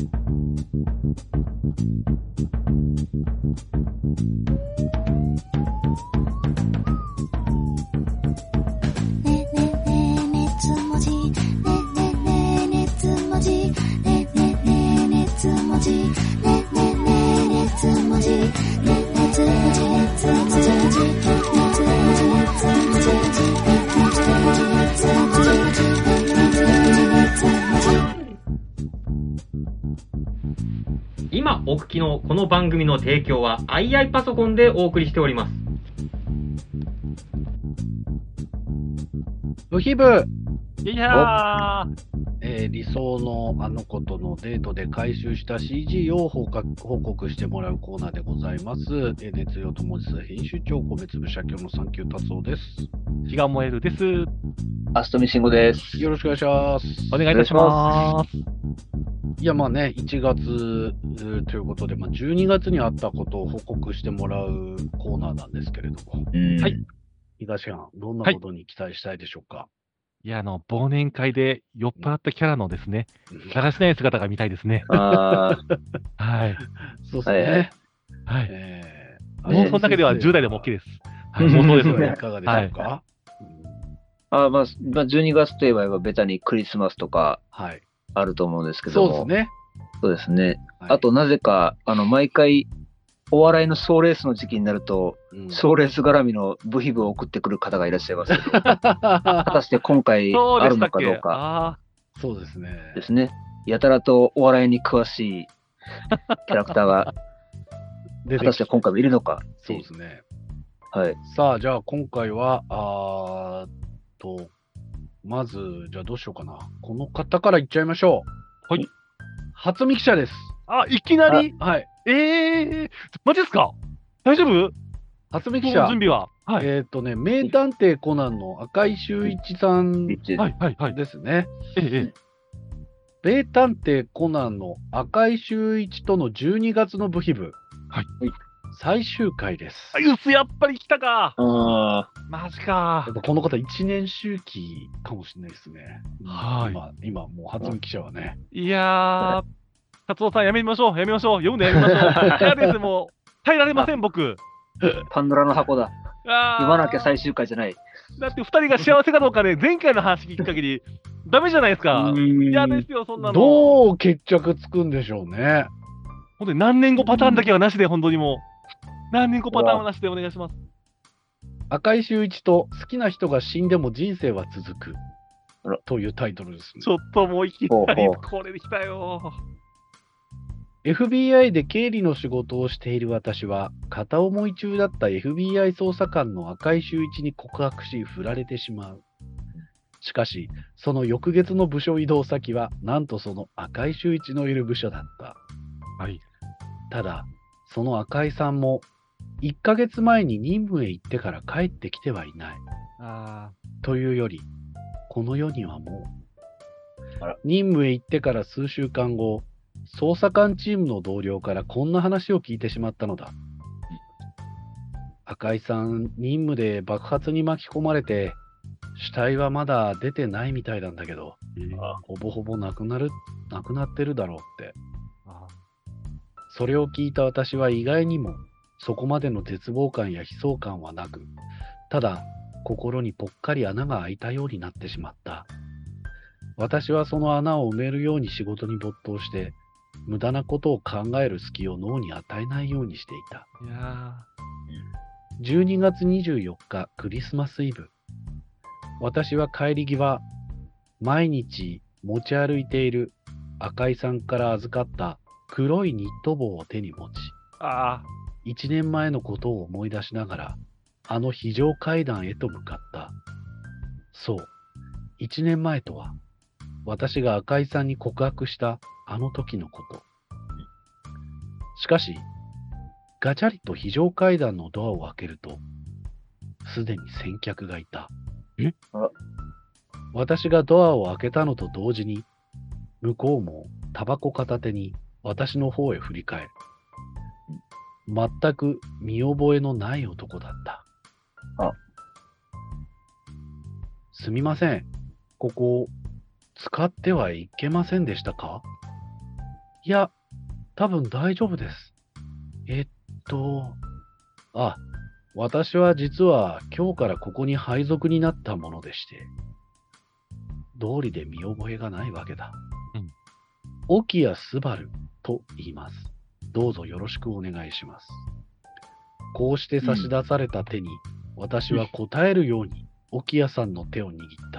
今お聞きのこの番組の提供は II パソコンでお送りしております。 ブヒブいや理想のあの子とのデートで回収した CG を報告してもらうコーナーでございます。熱量と文字数編集長個別部社協の三級達夫です。 火が燃えるです。 アストミシンゴです。 よろしくお願いします。 お願いいたします。 いやまあね、1月ということで、12月にあったことを報告してもらうコーナーなんですけれども、 はい。 東山、どんなことに期待したいでしょうか。 いや、忘年会で酔っ払ったキャラのですね、だらしない姿が見たいですね。 ああ。はい。 そうですね。 はい。妄想だけでは10代でも OK です。はい、妄想ですね。 いかがでしょうか。 12月といえばベタにクリスマスとかあると思うんですけども、 そうですね。 そうですね。あとなぜか毎回お笑いの賞レースの時期になると、賞レース絡みのブヒブを送ってくる方がいらっしゃいますけど、果たして今回あるのかどうか。 そうですね。 ですね。やたらとお笑いに詳しいキャラクターが果たして今回もいるのか。 そうですね。 はい。 さあ、じゃあ今回はまずじゃあどうしようかな。この方からいっちゃいましょう。はい。 初見記者です。 あ、いきなり。 はい。 マジですか？大丈夫？ 初見記者。 準備は。 はい。名探偵コナンの赤井秀一さんですね。名探偵コナンの赤井秀一との12月の部ヒブ。 はい。 最終回です。 やっぱり来たか。マジか。 やっぱこの方1年周期かもしれないですね。 はい。 今もう初見記者はね。 いやー、達夫さんやめましょう。読んでやめましょう。嫌です、もう。耐えられません、僕。 パンドラの箱だ。読まなきゃ最終回じゃない。 だって2人が幸せかどうかで、前回の話聞く限り、ダメじゃないですか。嫌ですよ、そんなの。 どう決着つくんでしょうね。 本当に何年後パターンだけはなしで、本当にもう。何年後パターンはなしでお願いします。 赤井秀一と好きな人が死んでも人生は続くというタイトルですね。 ちょっともういきなりこれできたよ。 FBI で経理の仕事をしている私は、片思い中だった FBI 捜査官の赤井秀一に告白し、振られてしまう。しかし、その翌月の部署移動先は、なんとその赤井秀一のいる部署だった。 はい。 ただ、その赤井さんも、1ヶ月前に任務へ行ってから帰ってきてはいない。というより、この世にはもう、任務へ行ってから数週間後、捜査官チームの同僚からこんな話を聞いてしまったのだ。赤井さん、任務で爆発に巻き込まれて、死体はまだ出てないみたいなんだけど、ほぼほぼ亡くなってるだろうって。それを聞いた私は意外にも、そこまでの絶望感や悲壮感はなく、ただ心にぽっかり穴が開いたようになってしまった。私はその穴を埋めるように仕事に没頭して、無駄なことを考える隙を脳に与えないようにしていた。12月24日クリスマスイブ。私は帰り際、毎日持ち歩いている赤井さんから預かった黒いニット帽を手に持ち、1年前のことを思い出しながら、あの非常階段へと向かった。そう、1年前とは、私が赤井さんに告白したあの時のこと。しかし、ガチャリと非常階段のドアを開けると、すでに先客がいた。私がドアを開けたのと同時に、向こうもタバコ片手に私の方へ振り返る。全く見覚えのない男だった。すみません。ここ、使ってはいけませんでしたか？ いや、多分大丈夫です。あ、私は実は今日からここに配属になったものでして、道理で見覚えがないわけだ。沖谷すばると言います。どうぞよろしくお願いします。こうして差し出された手に、私は答えるように沖谷さんの手を握った。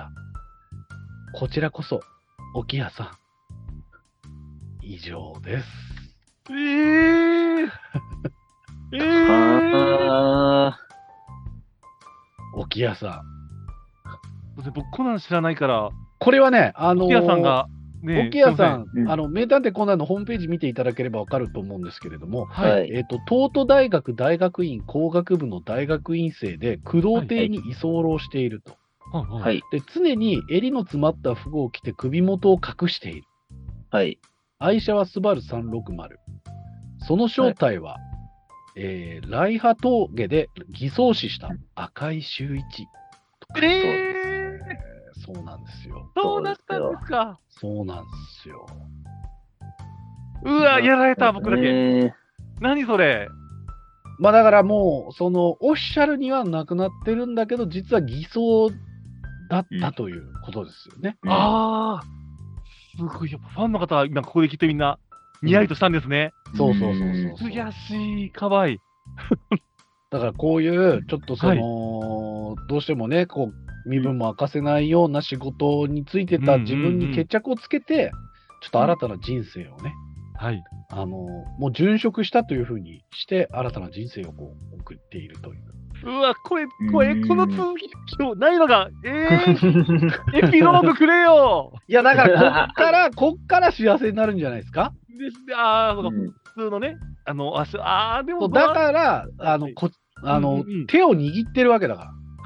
こちらこそ、沖谷さん。以上です。沖谷さん。 僕、コナン知らないから、 これはね、 沖谷さんが、ね、 沖谷さん、 うん名探偵コナンのホームページ見ていただければわかると思うんですけれども、 はい。 東都大学大学院工学部の大学院生で、工藤邸に居候していると。 は。い。 で、常に襟の詰まった服を着て首元を隠している。 はい。 愛車はスバル360。その正体は、来波峠で偽装死した赤井秀一。そうなんですよ。 そうだったんですか。 そうなんですよ。 うわ、やられた、僕だけ。何それ。 まあだからもう、オフィシャルにはなくなってるんだけど、実は偽装だったということですよね。 ああ、すごい。やっぱファンの方は今ここできっとみんな、にやりとしたんですね。 そう。 悔しい、かわいい。 だからこういう、ちょっとどうしてもね、こう、身分も明かせないような仕事についてた自分に決着をつけて、ちょっと新たな人生をね、もう殉職したというふうにして、新たな人生をこう送っているという。 うわ、この続き、今日ないのが、エピローグくれよ。 いや、だからこっから幸せになるんじゃないですか。 普通のね、でも、 だから、手を握ってるわけだから、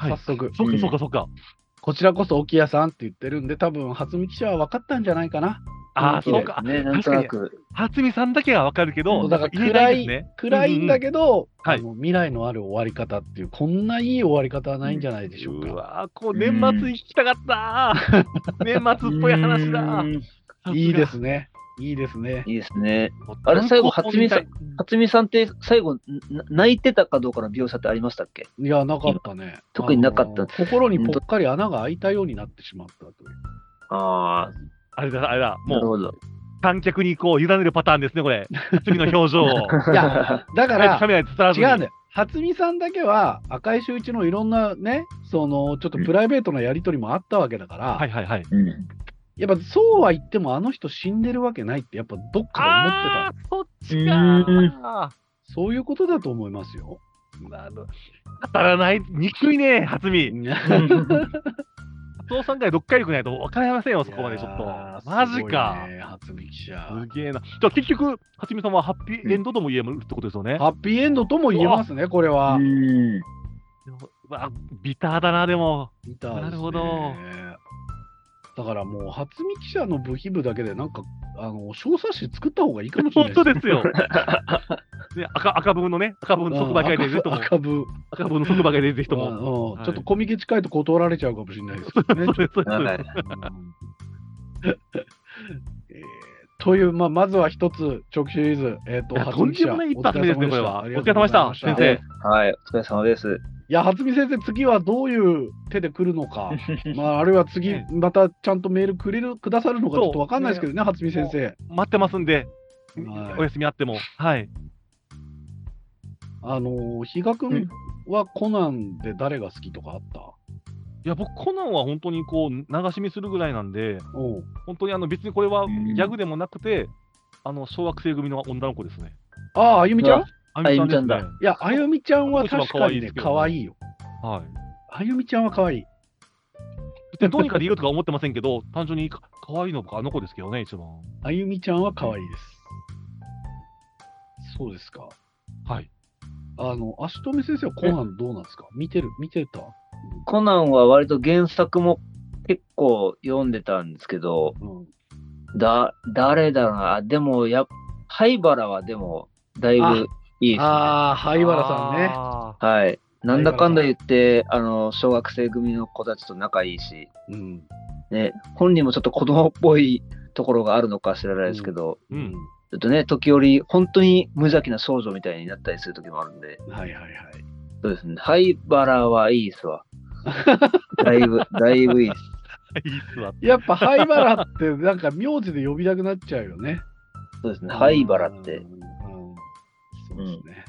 早速。 そっか。 こちらこそ沖谷さんって言ってるんで、多分、初見記者は分かったんじゃないかな。 そうか。 なんとなく。 初見さんだけは分かるけど、 だから暗いんだけど、未来のある終わり方っていう、こんないい終わり方はないんじゃないでしょうか。 うわ年末行きたかった年末っぽい話だ。 いいですね。いいですね。 あれ、最後、初見さんって最後、泣いてたかどうかの描写ってありましたっけ？ いや、なかったね。 特になかった。 心にぽっかり穴が開いたようになってしまったという。 あれだ、もう、 観客にこう、委ねるパターンですね、これ。初見の表情を。 いや、だから、 カメラで伝わる。 違うんだよ。初見さんだけは、赤井秀一のいろんなね、ちょっとプライベートなやりとりもあったわけだから、やっぱそうは言ってもあの人死んでるわけないってやっぱどっかで思ってた。 そっちか。 そういうことだと思いますよ。 当たらない。憎いね、初見。松尾さんが読解力ないと分かりませんよ、そこまでちょっと。マジか。 初見記者。 すげえな。じゃあ結局、初見さんはハッピーエンドとも言えるってことですよね。 ハッピーエンドとも言えますね、これは。 ビターだな、でも。 ビターですね。 なるほど。 だからもう、初見記者の部費部だけで、なんか、小冊子作った方がいいかもしれない本当ですよ。赤文の即売会でぜひとも。赤文の即売会でぜひとも。 ちょっとコミケ近いと断られちゃうかもしれないですけどね。という、まずは一つ、直シリーズ、 とんでもない一発目ですね、これは。お疲れ様でした、先生。 はい、お疲れ様です。 いや、初見先生、次はどういう手で来るのか、あるいは次、またちゃんとメールくださるのか、ちょっと分かんないですけどね、初見先生。 待ってますんで、お休みあっても。はい。 比嘉君はコナンで誰が好きとかあった？ いや、僕、コナンは本当にこう、流し見するぐらいなんで、本当に別にこれはギャグでもなくて、小学生組の女の子ですね。 あゆみちゃん？ あゆみちゃんだ。 いや、あゆみちゃんは確かにね、かわいいよ。 はい。 あゆみちゃんはかわいい。 どうにか理由とか思ってませんけど、単純にかわいいのがあの子ですけどね、一番。 あゆみちゃんはかわいいです。そうですか。 はい。 足止先生はコナンどうなんですか？見てた？ コナンは割と原作も結構読んでたんですけど、誰だろうな。でも灰原はでも、だいぶいいですね。 灰原さんね。 はい。なんだかんだ言って、小学生組の子たちと仲いいし、ね、本人もちょっと子供っぽいところがあるのか知らないですけど、 ちょっとね、時折、本当に無邪気な少女みたいになったりする時もあるんで。 はいはいはい。 そうですね。灰原はいいっすわ。だいぶいいっす。 いいっすわ。 やっぱ灰原ってなんか名字で呼びたくなっちゃうよね。 そうですね。灰原って。 そうですね。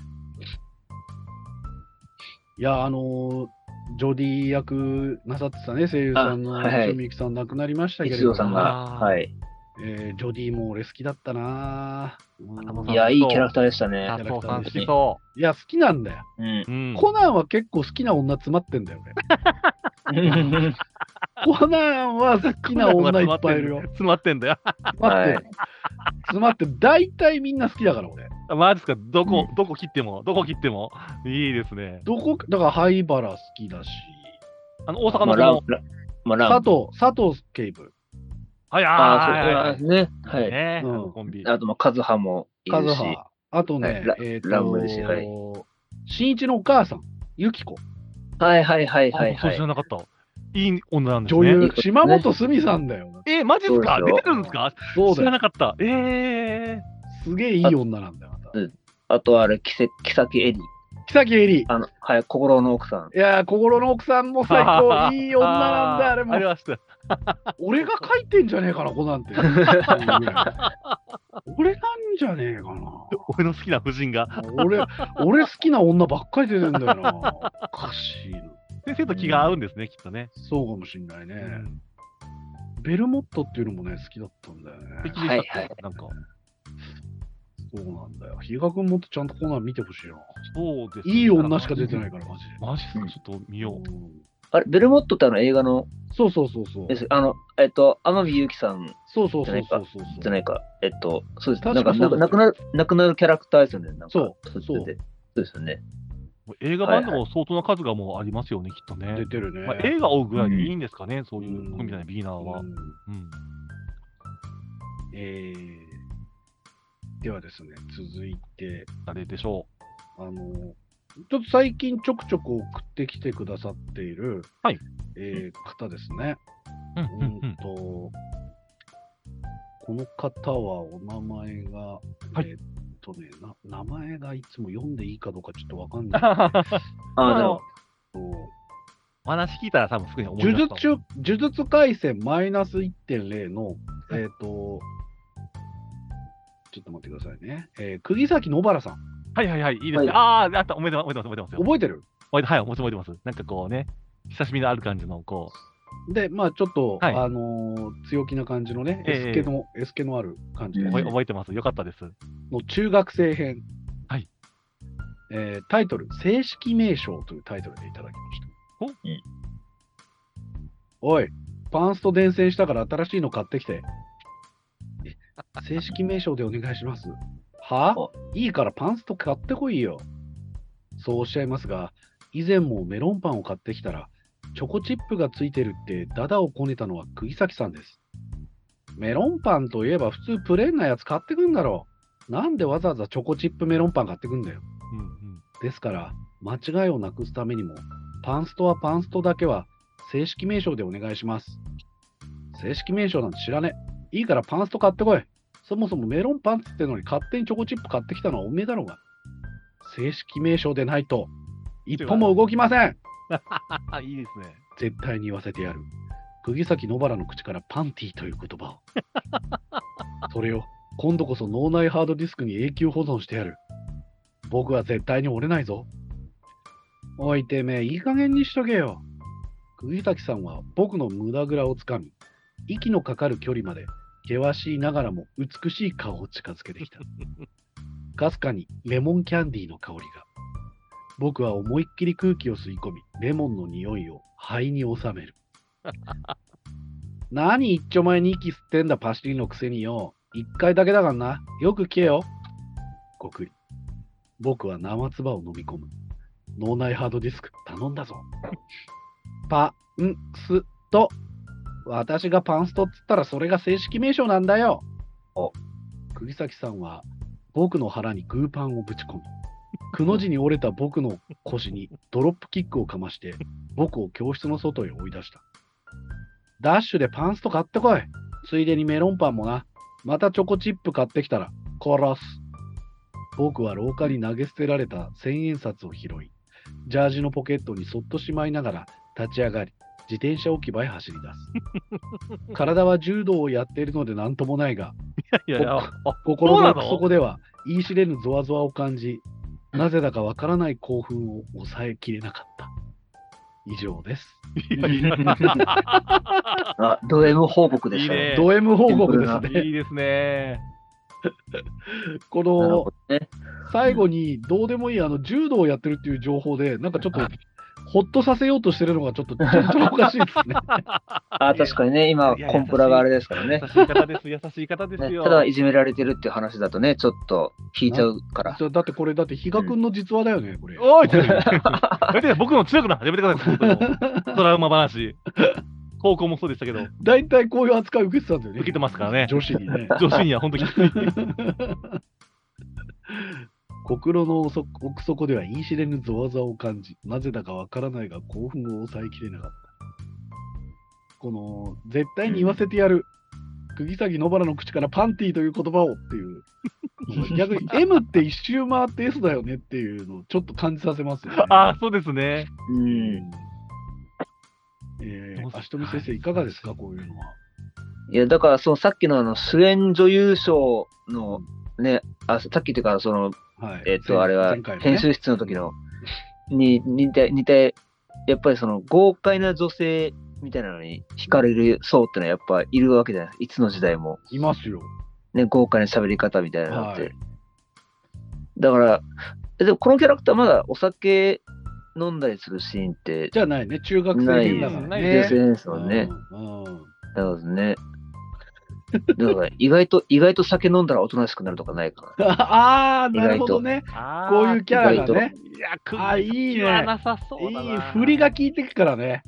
いや、ジョディ役なさってたね、声優さんの吉見ゆきさん亡くなりましたけれども。 一さんが、はい。 ジョディも俺好きだったな。 いや、いいキャラクターでしたね。 好きそう。 いや、好きなんだよ。コナンは結構好きな女詰まってんだよ、俺。コナンは好きな女いっぱいいるよ。 詰まってんだよ。 詰まって、大体みんな好きだから、俺。 マジですか、どこ切っても、いいですね。 だから灰原好きだし。 大阪の佐藤警部。 はい、 そうね。はい。 コンビ。 あと、カズハもいるし。 あとね、 ラムですし、はい。 新一のお母さん、ユキコ。 はい。 そう知らなかった。いい女なんですね。 女優、島本すみさんだよ。 マジですか？出てるんですか？ そうだよ。 知らなかった。 すげえいい女なんだよ。 あと、木崎エリ。 木崎エリ。 はい、心の奥さん。 いや、心の奥さんも最高。いい女なんだ、あれも。 ありました。 俺が書いてんじゃねえかな、こなんて。俺なんじゃねえかな。 俺の好きな夫人が。 俺好きな女ばっかり出てんだよな。おかしいな。 先生と気が合うんですね、きっとね。 そうかもしんないね。ベルモットっていうのもね、好きだったんだよね。 はい。なんか。 そうなんだよ。比嘉君もっとちゃんとコナン見てほしいな。 そうです。 いい女しか出てないから、マジで。 マジですか？ちょっと見よう。 あれ、ベルモットって映画の。 そう。 天海祐希さん。 そう。 じゃないか。そうです。 なんか亡くなるキャラクターですよね。 そうですよね。 映画版でも相当な数がもうありますよね、きっとね。 出てるね。 映画を追うぐらいでいいんですかね、そういうコンビなビギナーは。 ではですね、続いて。 誰でしょう。ちょっと最近ちょくちょく送ってきてくださっている、方ですね。この方はお名前が、名前がいつも読んでいいかどうかちょっとわかんない。 お話聞いたら多分すぐに思い出す。 呪術廻戦マイナス 1.0 の、ちょっと待ってくださいね。釘崎野原さん。 はい、いいですね。あった、覚えてますよ。 覚えてる？ はい、覚えてます。なんかこうね、親しみのある感じの、こう。で、まあちょっと、強気な感じのね、エスケのある感じで。 覚えてます。よかったです。 の中学生編。 はい。 タイトル、正式名称というタイトルでいただきました。おい、パンスト伝染したから新しいの買ってきて。正式名称でお願いします。いいからパンスト買ってこいよ。そうおっしゃいますが、以前もメロンパンを買ってきたら、チョコチップがついてるってダダをこねたのは釘崎さんです。メロンパンといえば普通プレーンなやつ買ってくんだろう。なんでわざわざチョコチップメロンパン買ってくんだよ。ですから、間違いをなくすためにも、パンストはパンストだけは正式名称でお願いします。正式名称なんて知らねえ。いいからパンスト買ってこい。そもそもメロンパンって言ってのに勝手にチョコチップ買ってきたのはおめえだろうが。正式名称でないと一歩も動きません。 いいですね。 絶対に言わせてやる。釘崎野原の口からパンティーという言葉を。それを今度こそ脳内ハードディスクに永久保存してやる。僕は絶対に折れないぞ。おいてめえ、いい加減にしとけよ。釘崎さんは僕の胸ぐらをつかみ、息のかかる距離まで険しいながらも美しい顔を近づけてきた。かすかにレモンキャンディーの香りが。僕は思いっきり空気を吸い込み、レモンの匂いを肺に収める。何一丁前に息吸ってんだパシリのくせによ。一回だけだからな。よく聞けよ。ごくり。僕は生唾を飲み込む。脳内ハードディスク頼んだぞ。パンスト。私がパンストっつったらそれが正式名称なんだよ。釘崎さんは僕の腹にグーパンをぶち込み、くの字に折れた僕の腰にドロップキックをかまして僕を教室の外へ追い出した。ダッシュでパンスト買ってこい。ついでにメロンパンもな。またチョコチップ買ってきたら殺す。僕は廊下に投げ捨てられた千円札を拾い、ジャージのポケットにそっとしまいながら立ち上がり、自転車置き場へ走り出す。体は柔道をやっているので何ともないが、 いやいや、 心の奥底では言い知れぬゾワゾワを感じ、なぜだかわからない興奮を抑えきれなかった。以上です。 あ、ド M 報告でしたね。 ド M 報告ですね。 いいですね。 この、最後にどうでもいい柔道をやってるっていう情報で、なんかちょっとほっとさせようとしてるのがちょっとおかしいですね。 あ、確かにね、今、コンプラがあれですからね。 優しい方です、優しい方ですよ。 ただ、いじめられてるっていう話だとね、ちょっと引いちゃうから。 だってこれ、比嘉君の実話だよね、これ。 おい僕の強くな始めてください、トラウマ話。高校もそうでしたけど。 大体こういう扱い受けてたんだよね。 受けてますからね。 女子にね。 女子には本当にきつい。 心の奥底では言い知れぬゾワゾワを感じ、なぜだかわからないが興奮を抑えきれなかった。この、絶対に言わせてやる。釘崎野原の口からパンティーという言葉をっていう。逆に M って一周回って S だよねっていうのをちょっと感じさせますよね。 ああ、そうですね。 足富先生、いかがですか、こういうのは。 いや、だから、さっきの主演女優賞のね、さっきっていうか、あれは、編集室の時の、似て、やっぱり豪快な女性みたいなのに惹かれる層ってのはやっぱいるわけじゃないですか。いつの時代も。 いますよ。 ね、豪快な喋り方みたいなのって。だから、でもこのキャラクターまだお酒飲んだりするシーンって。 じゃないね、中学生編だからね。 中学生ですもんね。だからね。だから意外と酒飲んだらおとなしくなるとかないかな。 ああ、なるほどね。こういうキャラがね。 いいね。 なさそうだな。いい、振りが効いてくからね。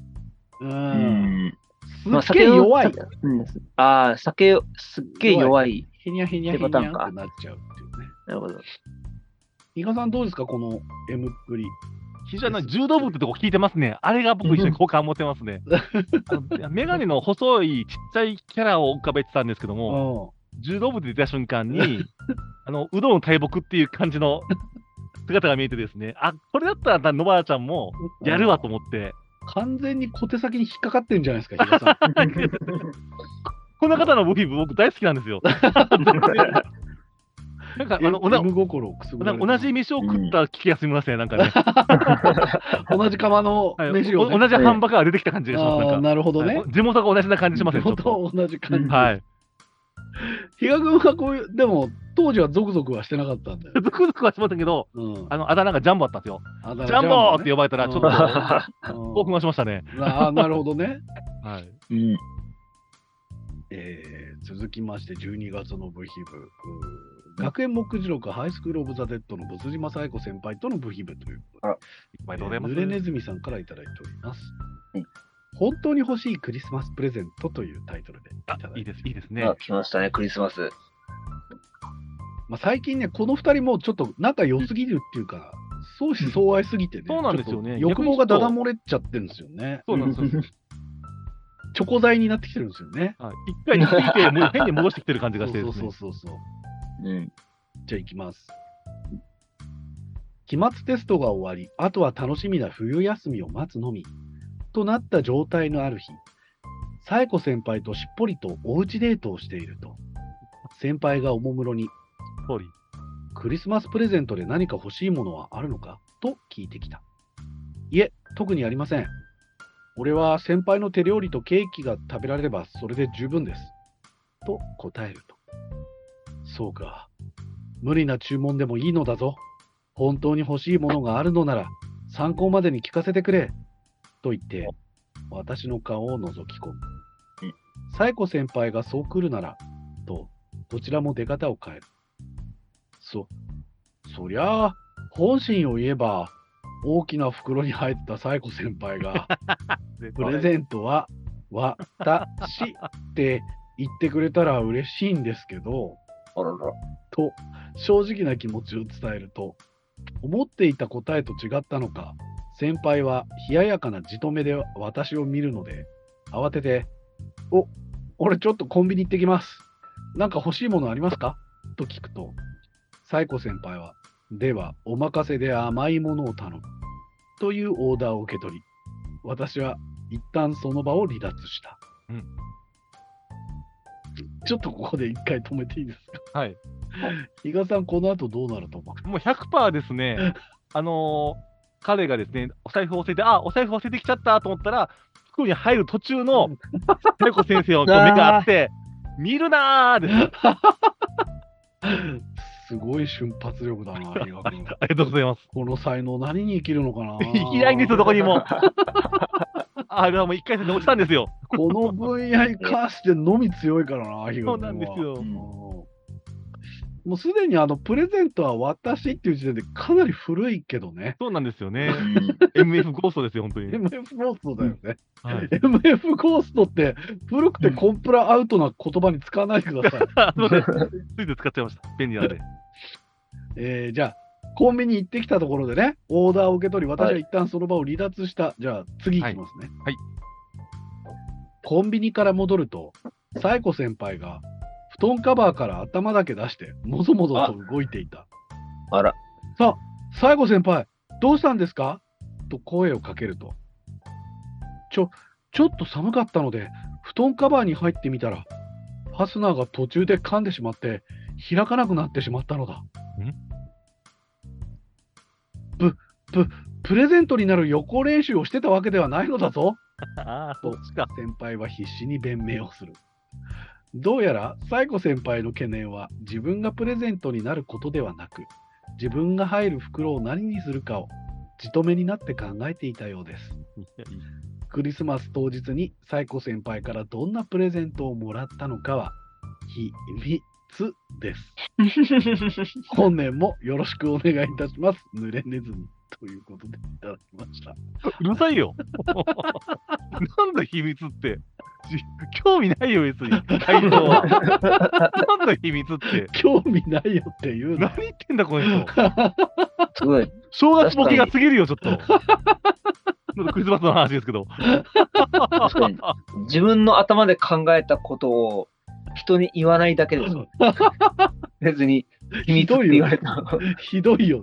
すっげえ弱い。酒すっげえ弱い。 へにゃへにゃへにゃってなっちゃうっていうね。 なるほど。 伊賀さんどうですか、この M っぷり。 非常に柔道部ってとこ聞いてますね。あれが僕一緒に好感持ってますね。メガネの細いちっちゃいキャラを浮かべてたんですけども、柔道部で出た瞬間に、うどんの大木っていう感じの姿が見えてですね、これだったら野原ちゃんもやるわと思って。 完全に小手先に引っかかってるんじゃないですか、比嘉さん。 こんな方のブヒブ僕大好きなんですよ。なんか同じ飯を食った気がしますね、なんかね。 同じ釜の飯を、 同じハンバーガー出てきた感じがします。 なるほどね。 地元が同じな感じしますね。 地元同じ感じ。 はい。 比嘉君はこういう、でも当時はゾクゾクはしてなかったんだよ。 ゾクゾクはしましたけど、あだ名がジャンボだったんですよ。ジャンボって呼ばれたらちょっと興奮はしましたね。 なるほどね。 はい。 続きまして12月の部費部。学園目次録ハイスクールオブザ・デッドの仏島紗友子先輩との部費部ということで、ぬれねずみさんからいただいております。本当に欲しいクリスマスプレゼントというタイトルでいただいていいですね。 来ましたね、クリスマス。 最近ね、この2人もちょっと仲良すぎるっていうか、相思相愛すぎてね、 そうなんですよね。 欲望がだだ漏れちゃってるんですよね。 そうなんですよ。 チョコ材になってきてるんですよね。 一回について、変に戻してきてる感じがしてるんですね。 そう。じゃあ行きます。期末テストが終わり、あとは楽しみな冬休みを待つのみとなった状態のある日、紗友子先輩としっぽりとおうちデートをしていると、先輩がおもむろに、クリスマスプレゼントで何か欲しいものはあるのかと聞いてきた。いえ、特にありません。俺は先輩の手料理とケーキが食べられればそれで十分です。と答えると。そうか。無理な注文でもいいのだぞ。本当に欲しいものがあるのなら参考までに聞かせてくれ。と言って、私の顔を覗き込む。紗友子先輩がそう来るなら、と、どちらも出方を変える。そりゃあ、本心を言えば、大きな袋に入った紗友子先輩が、プレゼントは、私って言ってくれたら嬉しいんですけど、と、正直な気持ちを伝えると、思っていた答えと違ったのか、先輩は冷ややかなじとめで私を見るので、慌てて、俺ちょっとコンビニ行ってきます。なんか欲しいものありますかと聞くと、サイコ先輩は、では、お任せで甘いものを頼む。というオーダーを受け取り、私は一旦その場を離脱した。 うん、 ちょっとここで一回止めていいですか？ はい。 比嘉さん、この後どうなると思う？ もう 100% ですね。彼がですね、お財布忘れて、お財布忘れてきちゃったと思ったら、袋に入る途中のサイコ先生の目があって、見るなーです。 すごい瞬発力だな、比嘉君。 ありがとうございます。 この才能、何に生きるのかな？ 生きないんですよ、どこにも。あれはもう1回戦で落ちたんですよ。 この分野に関してのみ強いからな、比嘉君は。 そうなんですよ。 もうすでにプレゼントは私っていう時点でかなり古いけどね。 そうなんですよね。MF ゴーストですよ、本当に。 MF ゴーストだよね。 はい、 MF ゴーストって古くてコンプラアウトな言葉に使わないでください。 ついて使っちゃいました。便利なんで。じゃあ、コンビニ行ってきたところでね、オーダーを受け取り、私は一旦その場を離脱した。はい、じゃあ、次行きますね。 はい。 コンビニから戻ると、サイコ先輩が、布団カバーから頭だけ出して、もぞもぞと動いていた。 あら。 さあ、サイコ先輩、どうしたんですか？と声をかけると。ちょっと寒かったので、布団カバーに入ってみたら、ファスナーが途中で噛んでしまって、開かなくなってしまったのだ。プレゼントになる予行練習をしてたわけではないのだぞ。と先輩は必死に弁明をする。どうやらサイコ先輩の懸念は自分がプレゼントになることではなく、自分が入る袋を何にするかをじとめになって考えていたようです。クリスマス当日にサイコ先輩からどんなプレゼントをもらったのかは秘密です。本年もよろしくお願いいたします。濡れネズミということでいただきました。 うるさいよ。なんだ秘密って。興味ないよ、別に。回答は。なんだ秘密って。 興味ないよって言うの。 何言ってんだ、この人。 すごい。 正月ボケが過ぎるよ、ちょっと。クリスマスの話ですけど。 確かに。自分の頭で考えたことを人に言わないだけです。別に秘密って言われた。 ひどいよね。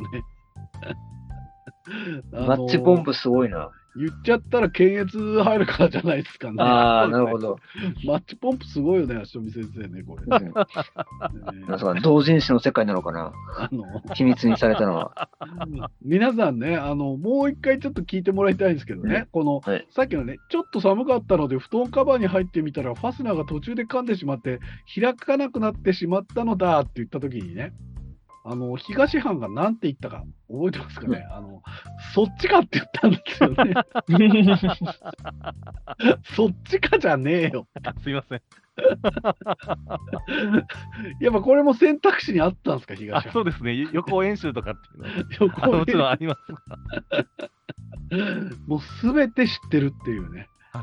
マッチポンプすごいな。 言っちゃったら検閲入るからじゃないですかね。 ああ、なるほど。 マッチポンプすごいよね、足富先生ね、これ。 なんか同人誌の世界なのかな。秘密にされたのは。 皆さんね、もう一回ちょっと聞いてもらいたいんですけどね、この、さっきのね、ちょっと寒かったので、布団カバーに入ってみたら、ファスナーが途中で噛んでしまって、開かなくなってしまったのだって言ったときにね、東藩が何て言ったか覚えてますかね。そっちかって言ったんですよね。そっちかじゃねえよ。 すいません。 やっぱこれも選択肢にあったんですか、東藩。 そうですね。予行演習とかっていうのは。もちろんあります。 もうすべて知ってるっていうね。 はい。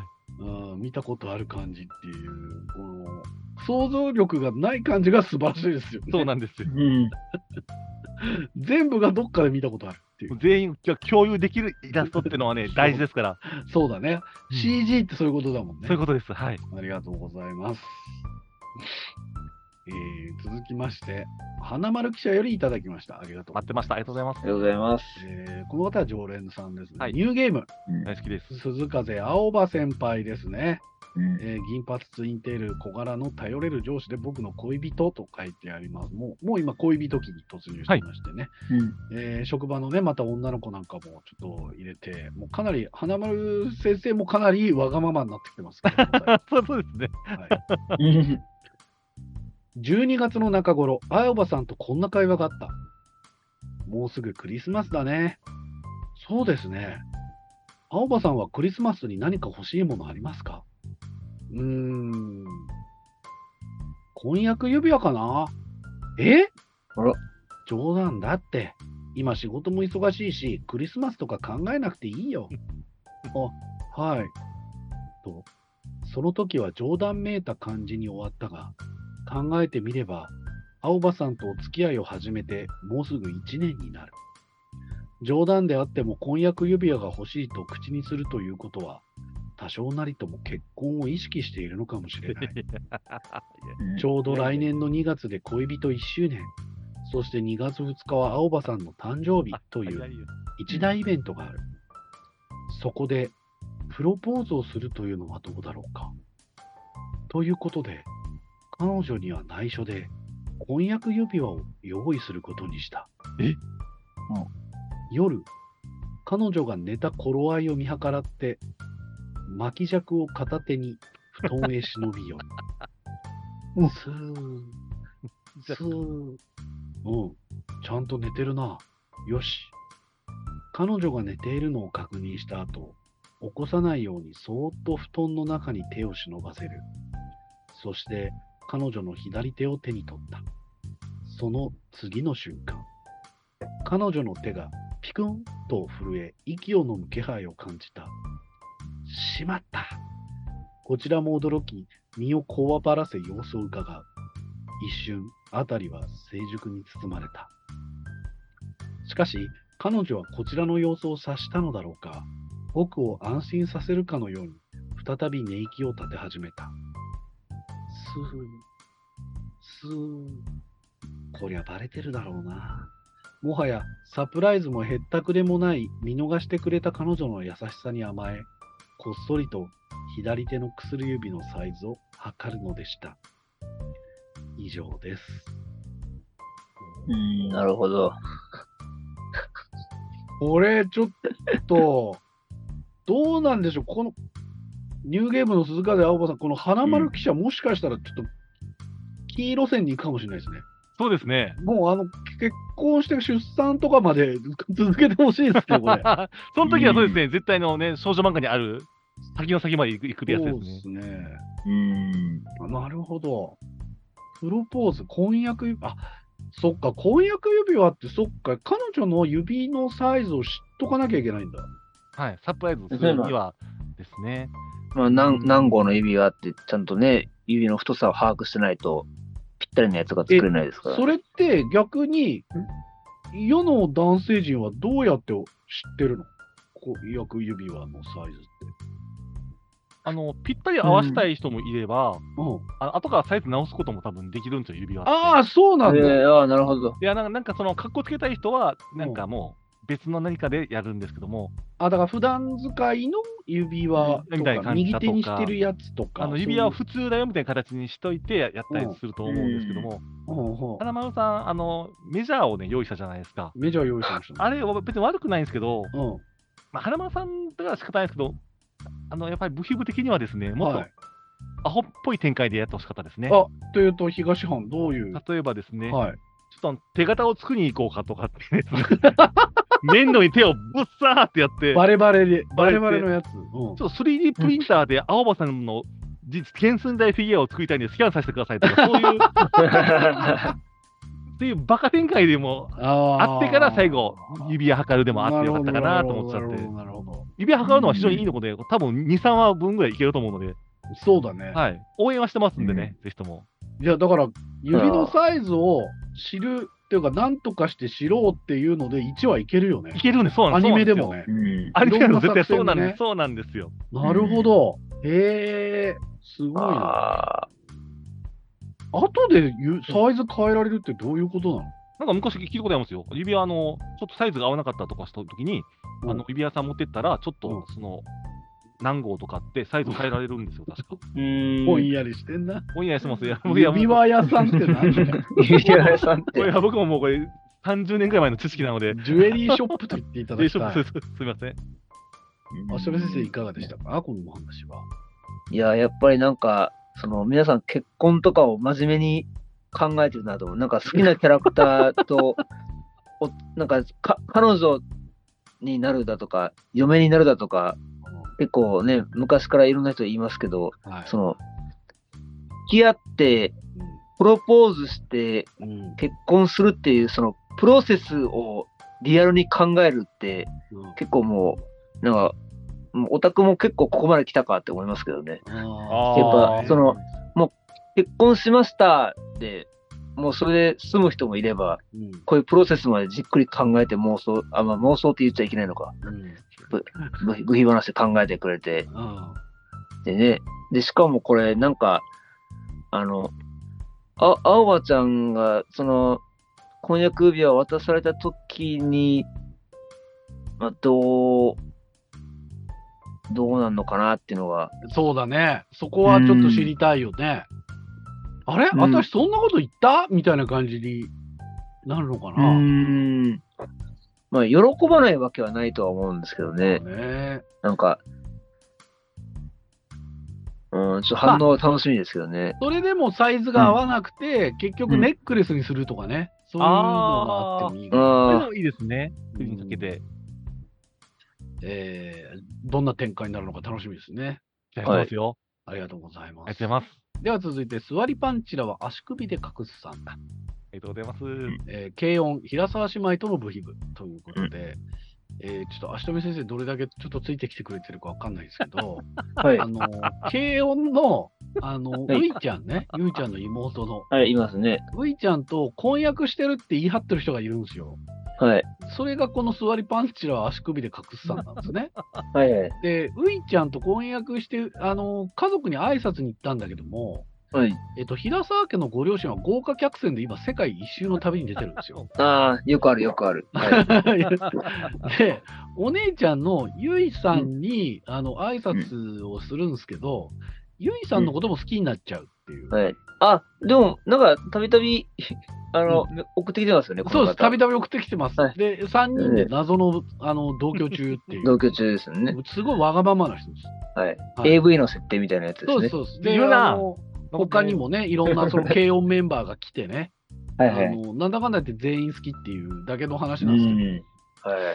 見たことある感じっていう、この想像力がない感じが素晴らしいですよね。 そうなんですよ。 全部がどっかで見たことあるっていう。 全員が共有できるイラストっていうのはね、大事ですから。 そうだね。CG ってそういうことだもんね。 そういうことです。はい。 ありがとうございます。続きまして、花丸記者よりいただきました。ありがとう。 待ってました。ありがとうございます。 ありがとうございます。 この方は常連さんですね。 はい、 ニューゲーム。 大好きです。 鈴風青葉先輩ですね。銀髪ツインテール小柄の頼れる上司で僕の恋人と書いてあります。もう今恋人期に突入してましてね。職場のね、また女の子なんかもちょっと入れて、もうかなり、花丸先生もかなりわがままになってきてますけど。 そうですね。 はい12月の中頃、青葉さんとこんな会話があった。もうすぐクリスマスだね。そうですね。青葉さんはクリスマスに何か欲しいものありますか？婚約指輪かな？ あら。 冗談だって。今仕事も忙しいし、クリスマスとか考えなくていいよ。はい。と、その時は冗談めいた感じに終わったが、考えてみれば、青葉さんとお付き合いを始めてもうすぐ1年になる。冗談であっても婚約指輪が欲しいと口にするということは、 多少なりとも結婚を意識しているのかもしれない。 うんちょうど来年の2月で恋人1周年、そして2月2日は青葉さんの誕生日という一大イベントがある。そこでプロポーズをするというのはどうだろうか。ということで、彼女には内緒で婚約指輪を用意することにした。夜、彼女が寝た頃合いを見計らって、巻き尺を片手に布団へ忍び寄る。スー、スー。ちゃんと寝てるな。よし。彼女が寝ているのを確認した後、起こさないようにそーっと布団の中に手を忍ばせる。そして彼女の左手を手に取った。その次の瞬間、彼女の手がピクンと震え、息を飲む気配を感じた。しまった。こちらも驚き、身をこわばらせ様子を伺う。一瞬、あたりは成熟に包まれた。しかし、彼女はこちらの様子を察したのだろうか、僕を安心させるかのように、再び寝息を立て始めた。スー、スー。こりゃバレてるだろうな。もはやサプライズもへったくれもない見逃してくれた彼女の優しさに甘え、こっそりと左手の薬指のサイズを測るのでした。以上です。 なるほど。 これちょっと、どうなんでしょう。このニューゲームの鈴鹿で青葉さん、この花丸記者、もしかしたらちょっと、黄路線に行くかもしれないですね。 そうですね。 もう結婚して出産とかまで続けてほしいですね、これ。 その時はそうですね、絶対のね、少女漫画にある、先の先まで行くやつですね。 そうですね。なるほど。プロポーズ、婚約指輪、そっか、婚約指輪って、そっか、彼女の指のサイズを知っとかなきゃいけないんだ。 はい、サプライズするにはですね。 まあ、何号の指輪って、ちゃんとね、指の太さを把握してないと、ぴったりなやつが作れないですから。 それって逆に、世の男性陣はどうやって知ってるの？婚約指輪のサイズって。 ぴったり合わせたい人もいれば、後からサイズ直すことも多分できるんですよ、指輪って。 ああ、そうなんだ。 なるほど。 いや、なんかその、かっこつけたい人は、なんかもう、別の何かでやるんですけども。 だから普段使いの指輪とか、右手にしてるやつとか。 指輪を普通だよみたいな形にしといてやったりすると思うんですけども、花丸さん、メジャーをね、用意したじゃないですか。 メジャー用意しました、 あれは別に悪くないんですけど、花丸さんだから仕方ないですけど、やっぱり部品部的にはですね、もっとアホっぽい展開でやってほしかったですね。 というと、東藩、どういう？ 例えばですね、 ちょっと手形を作りに行こうかとかってね、粘土に手をぶっさーってやって、 バレバレのやつ。ちょっと 3D プリンターで青葉さんの原寸大フィギュアを作りたいんでスキャンさせてくださいとか、そういう、っていうバカ展開でもあってから最後、指輪測るでもあってよかったかなと思っちゃって、指輪測るのは非常にいいので、多分2、3話分ぐらいいけると思うので、 そうだね。 はい。応援はしてますんでね、ぜひとも。 いや、だから、指のサイズを知るっていうか、なんとかして知ろうっていうので、1話いけるよね。 いけるんです、そうなんです。 アニメでもね。 アニメでも絶対そうなんです、そうなんですよ。 なるほど。へえ、すごいな。後でサイズ変えられるってどういうことなの？ なんか昔聞いたことありますよ。指輪ちょっとサイズが合わなかったとかしたときに、指輪さん持ってったら、ちょっと何号とかってサイズ変えられるんですよ、確か。 ぼんやりしてんな。 ぼんやりしてますよ。 指輪屋さんって何だよ。 指輪屋さんって。 僕ももうこれ30年くらい前の知識なので。 ジュエリーショップと言っていただきたい。 すみません。 それ先生いかがでしたか、このお話は。 いや、やっぱりなんか、皆さん結婚とかを真面目に考えてるなと思う。なんか好きなキャラクターと、なんか彼女になるだとか、嫁になるだとか、結構ね、昔からいろんな人言いますけど、付き合って、プロポーズして、結婚するっていう、そのプロセスをリアルに考えるって、結構もう、なんか、オタクも結構ここまで来たかって思いますけどね。やっぱ、もう結婚しましたで、もうそれで済む人もいれば、こういうプロセスまでじっくり考えて妄想って言っちゃいけないのか。部品話で考えてくれて、 でね、で、しかもこれ、なんか、青葉ちゃんが、婚約指輪を渡された時に、まあ、どうなんのかなっていうのが。 そうだね。そこはちょっと知りたいよね。あれ、私そんなこと言ったみたいな感じになるのかな。 まあ、喜ばないわけはないとは思うんですけどね。なんか、ちょっと反応は楽しみですけどね。 それでもサイズが合わなくて、結局ネックレスにするとかね。そういうのがあってもいいかな。でもいいですね。首にかけて。 どんな展開になるのか楽しみですね。 期待してますよ。 ありがとうございます。 ありがとうございます。 では続いて、座りパンチラは足首で隠すさんだ。 ありがとうございます。 軽音、平沢姉妹との部ヒブということで、ちょっと足富先生、どれだけちょっとついてきてくれてるかわかんないですけど、 はい、 軽音の、ういちゃんね、ゆいちゃんの妹の、 はい、いますね。 ういちゃんと婚約してるって言い張ってる人がいるんですよ。 はい。 それがこの座りパンチラは足首で隠すさんなんですね。 はいはい。 で、ういちゃんと婚約して、家族に挨拶に行ったんだけども、 はい。 平沢家のご両親は豪華客船で今、世界一周の旅に出てるんですよ。 ああ、よくある、よくある。 はい、で、お姉ちゃんのゆいさんに、挨拶をするんですけど、ゆいさんのことも好きになっちゃうっていう。 はい。あ、でも、なんか、たびたび、送ってきてますよね、 そうです、たびたび送ってきてます。で、3人で謎の、同居中っていう。 同居中ですよね。 すごいわがままな人です。 はい。AV の設定みたいなやつですね。 そうです。で、他にもね、いろんな軽音メンバーが来てね、なんだかんだ言って全員好きっていうだけの話なんですけど、はい、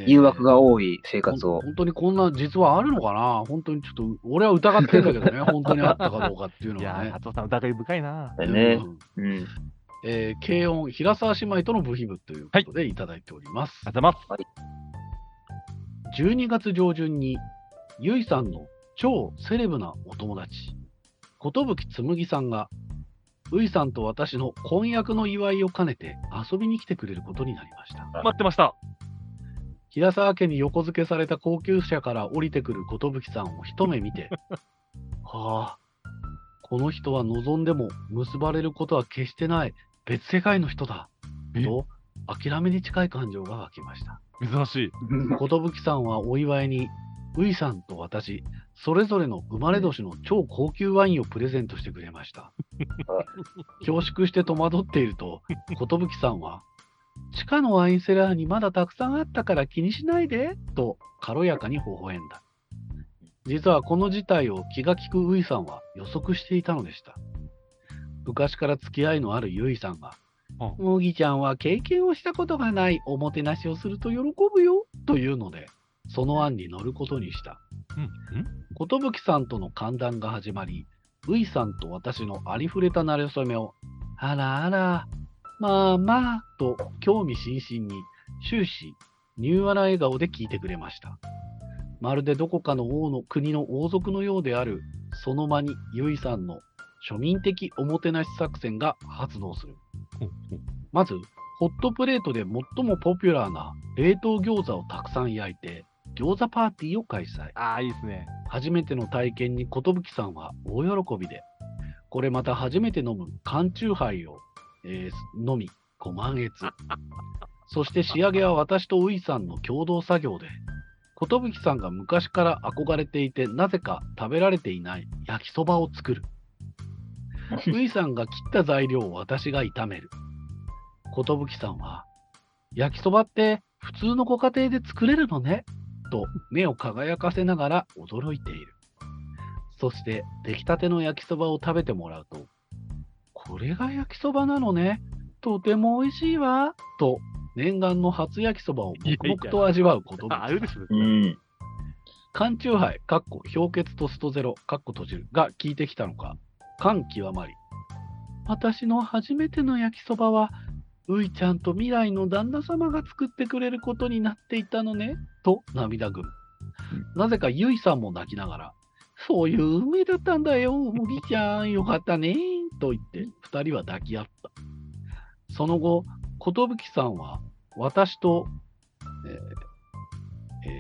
誘惑が多い生活を。 本当にこんな実はあるのかな、本当にちょっと、俺は疑ってるんだけどね、本当にあったかどうかっていうのはね。 いや、佐藤さん、疑い深いな。 ね。 軽音、平沢姉妹との部ヒブということでいただいております。 ありがとうございます。12月上旬に、ゆいさんの超セレブなお友達、寿紬さんが、ういさんと私の婚約の祝いを兼ねて遊びに来てくれることになりました。 待ってました。 平沢家に横付けされた高級車から降りてくる寿さんを一目見て、はあ、この人は望んでも結ばれることは決してない別世界の人だ、と諦めに近い感情が湧きました。 珍しい。 寿さんはお祝いに、ういさんと私、それぞれの生まれ年の超高級ワインをプレゼントしてくれました。恐縮して戸惑っていると、寿さんは、地下のワインセラーにまだたくさんあったから気にしないで、と軽やかに微笑んだ。実はこの事態を気が利くういさんは予測していたのでした。昔から付き合いのあるゆいさんが、もぎちゃんは経験をしたことがないおもてなしをすると喜ぶよ、というので、その案に乗ることにした。寿さんとの歓談が始まり、ういさんと私のありふれた馴れ初めを、あらあら、まあまあ、と興味津々に終始、柔和な笑顔で聞いてくれました。まるでどこかの国の王族のようである、その間にゆいさんの庶民的おもてなし作戦が発動する。まず、ホットプレートで最もポピュラーな冷凍餃子をたくさん焼いて、餃子パーティーを開催。 ああ、いいですね。 初めての体験に寿さんは大喜びで、これまた初めて飲む缶チューハイを、飲み、ご満悦。そして仕上げは私とういさんの共同作業で、寿さんが昔から憧れていて、なぜか食べられていない焼きそばを作る。ういさんが切った材料を私が炒める。寿さんは、焼きそばって普通のご家庭で作れるのね、と目を輝かせながら驚いている。そして出来たての焼きそばを食べてもらうと、これが焼きそばなのね、とても美味しいわ、と念願の初焼きそばを黙々と味わう寿さん。缶チューハイ、氷結とストゼロ、閉じるが効いてきたのか、感極まり、私の初めての焼きそばは、ういちゃんと未来の旦那様が作ってくれることになっていたのね、と涙ぐむ。なぜかゆいさんも泣きながら、そういう運命だったんだよ、むぎちゃん、よかったね、と言って二人は抱き合った。その後、寿さんは私と、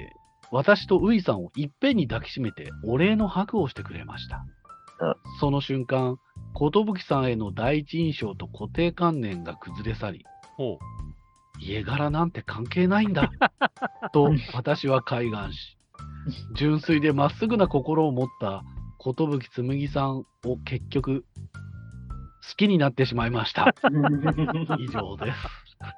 私とウイさんをいっぺんに抱きしめてお礼のハグをしてくれました。その瞬間、寿さんへの第一印象と固定観念が崩れ去り、家柄なんて関係ないんだと私は開眼し、純粋でまっすぐな心を持った寿紬さんを結局好きになってしまいました。以上です。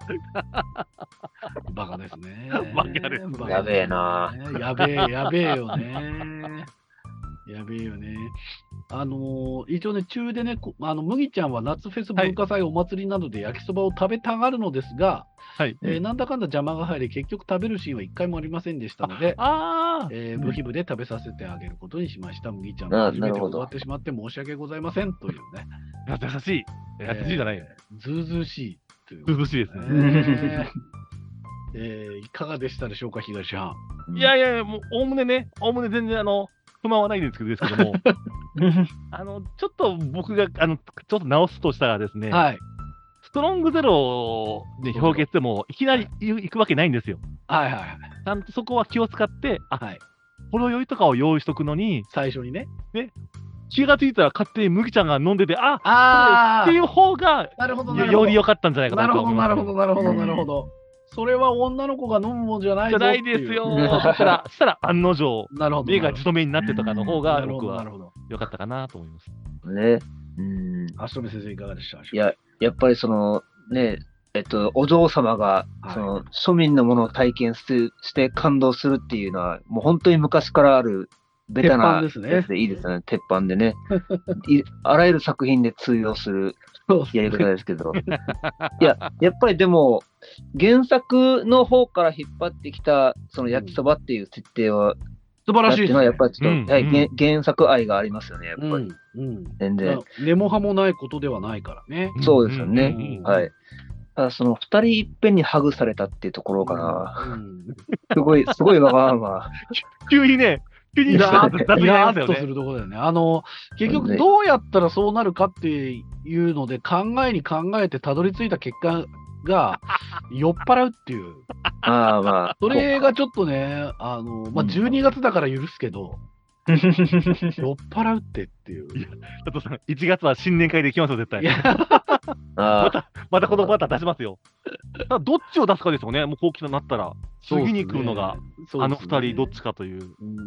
バカですね。 バカですね。 やべえな。 やべえよね。やべえよね。一応ね、中でね、麦ちゃんは夏フェス文化祭お祭りなどで焼きそばを食べたがるのですが、なんだかんだ邪魔が入り、結局食べるシーンは一回もありませんでしたので、部費部で食べさせてあげることにしました。麦ちゃんは初めて終わってしまって申し訳ございませんというね。 優しい。優しいじゃないよ。 ずうずうしいという。 ずうずうしいですね。 いかがでしたでしょうか、東さん。いや、もう、おおむね全然不満はないんですけども、ちょっと僕が、ちょっと直すとしたらですね、ストロングゼロで表現しても、いきなり行くわけないんですよ。ちゃんとそこは気を使って、ほろ酔いとかを用意しとくのに、 最初にね。 気がついたら勝手に麦ちゃんが飲んでて、っていう方が、より良かったんじゃないかなと思います。 なるほど。それは女の子が飲むもんじゃないぞっていう。 じゃないですよ。そしたら案の定、目が血止めになってとかの方が、僕は良かったかなと思います。 ね。 足止先生いかがでした？ いや、やっぱりお嬢様が、庶民のものを体験して感動するっていうのは、もう本当に昔からある、ベタなやつでいいですよね。鉄板でね。あらゆる作品で通用するやり方ですけど。いや、やっぱりでも、原作の方から引っ張ってきた、その焼きそばっていう設定は、 素晴らしいですね。 やっぱりちょっと、原作愛がありますよね、やっぱり。全然。 根も葉もないことではないからね。 そうですよね。はい。ただ、その二人いっぺんにハグされたっていうところかな。すごいわがまま。 急にね、 イラッとするところだよね。結局どうやったらそうなるかっていうので考えてたどり着いた結果が酔っ払うっていう。それがちょっとね、12月だから許すけど、酔っ払うっていう。 佐藤さん、1月は新年会で行きますよ、絶対。またこのバター出しますよ。どっちを出すかですよね、もう後期となったら。次に来るのが、あの2人どっちかという。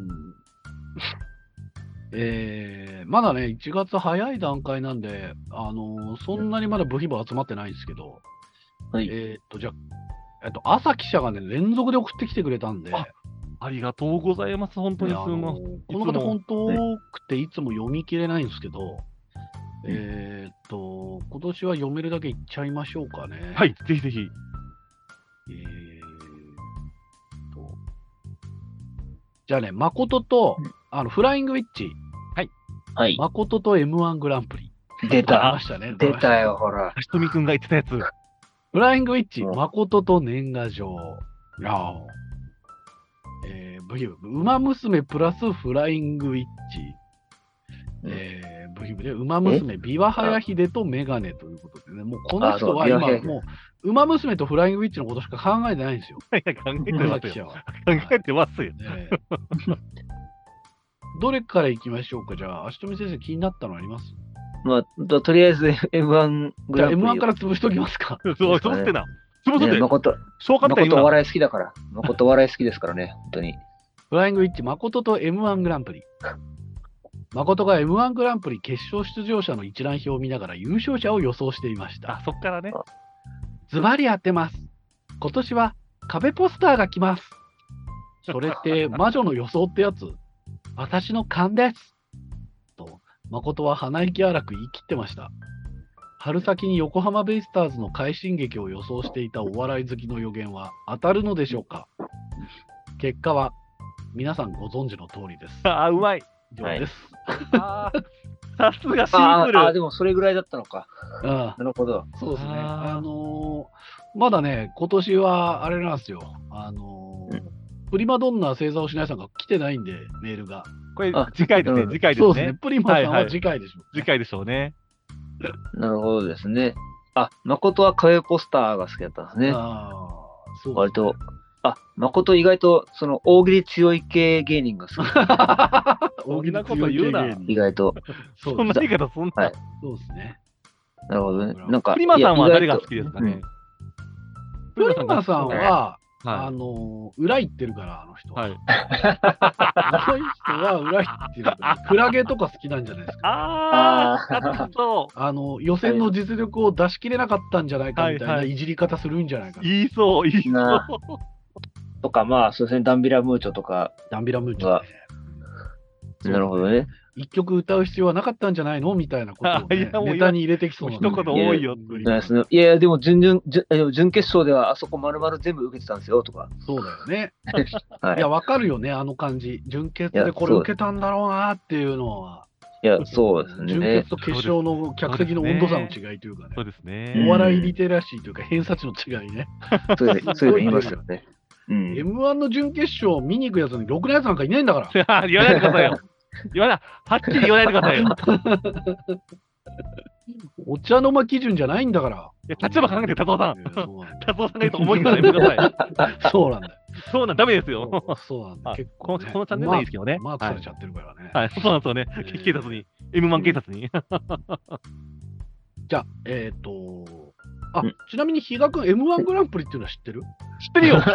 まだね、1月早い段階なんで、そんなにまだ部費部集まってないんですけど、じゃあ、朝記者がね、連続で送ってきてくれたんで、 ありがとうございます、本当に。 この方、本当多くていつも読み切れないんですけど、今年は読めるだけいっちゃいましょうかね。 はい、ぜひぜひ。 じゃあね、誠と、フライングウィッチ。 はい。 誠と M1 グランプリ。 出たよ、ほら。 ひとみくんが言ってたやつ。 フライングウィッチ、誠と年賀状。ウマ娘プラスフライングウィッチ。ブヒブで、ウマ娘、ビワハヤヒデとメガネということでね、もうこの人は今、もう、ウマ娘とフライングウィッチのことしか考えてないんですよ。 いや、考えてますよ。考えてますよ。 どれからいきましょうか。じゃあ、足富先生気になったのあります？ とりあえず M1 グランプリ。 じゃあ M1 から潰しておきますか。 そうしてな。潰して。 誠お笑い好きだから。誠お笑い好きですからね、本当に。 フライングウィッチ、誠と M1 グランプリ。誠が M1 グランプリ決勝出場者の一覧表を見ながら優勝者を予想していました。 そっからね。 ズバリ当てます。今年は壁ポスターが来ます。それって魔女の予想ってやつ？私の勘です。と、誠は鼻息荒く言い切ってました。春先に横浜ベイスターズの快進撃を予想していたお笑い好きの予言は当たるのでしょうか？結果は皆さんご存知の通りです。 うまい。 以上です。 さすがシンプル。 でもそれぐらいだったのか。なるほど。 そうですね。まだね、今年はあれなんですよ。プリマドンナ星座をしないさんが来てないんで、メールが。 これ、次回ですね。次回ですね。 そうですね。プリマさんは次回でしょう。 次回でしょうね。 なるほどですね。誠は壁ポスターが好きだったんですね。 そう。 割と、 誠意外と、その、大喜利強い系芸人が好き。 大喜利こと言うな強い系芸人意外と。 そうそんな言い方、そんな。 はいそうですね。 なるほどね。なんか、 プリマさんは誰がいや好きですかね。 プリマさんは、 は裏行ってるから、あの人。 い。はい。 あの人は裏行ってるから、クラゲとか好きなんじゃないですか。 なるほど。 予選の実力を出し切れなかったんじゃないかみたいはいはいないじり方するんじゃないかな。 言いそう、言いそう。 なとか、まあ、そうですね、ダンビラムーチョとか、 ダンビラムーチョね。 なるほどね。 一曲歌う必要はなかったんじゃないのみたいなことを、 いね、 やもうネタに入れてきそうな一言多いよ。 いやいや、でも準決勝ではあそこ丸々全部受けてたんですよ、とか。 そうだよね。 はいや、わかるよね、あの感じ。準決でこれ受けたんだろうなっていうのは。 いや、そうです準ね決。と決勝の客席の温度差の違いというかね。 そうですね。 お笑いリテラシーというか偏差値の違いね。 そういうの言いますよね。うん。 M1 の準決勝見に行くやつにろくなやつなんかいないんだから。 言わないでくださいよ。はっきり言わないでくださいよ。 お茶の間基準じゃないんだから。 いや立場考えて、達夫さん。 そうなんだ達夫さんが言うと思いからやめてください。 そうなんだよ。 そうなん、ダメですよ。 そうなんだ。 あ結構、ね、 このチャンネルはいいですけどね。 マークされちゃってるからね。 はい、そうなんですよね。警察に。M1 警察に。 じゃあ、ちなみに比嘉君 M1 グランプリっていうのは知ってる？ 知ってるよ。